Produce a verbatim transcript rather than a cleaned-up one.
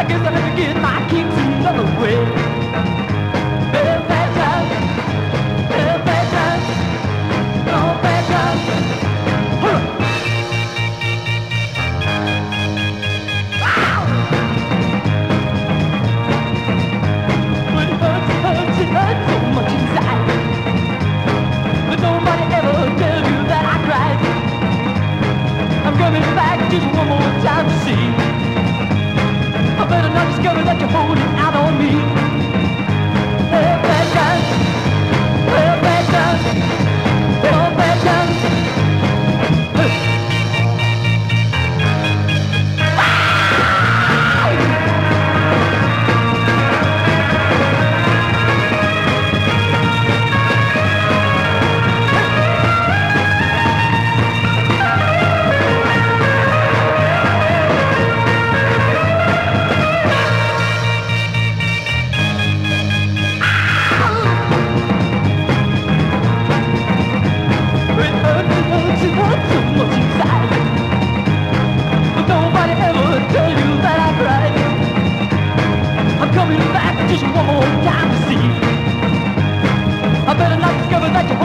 I guess I'll have to get my kicks another way. Well, bad times, well, bad times, oh, bad times. Huh. Ow! But it hurts, it hurts, it hurts so much inside. But nobody ever tells you that I cried. I'm coming back just one more time to see. I better not discover that you're holding out on me. Well, bad times, well, bad times, well, bad times. Just one more time to see. I better not discover that you're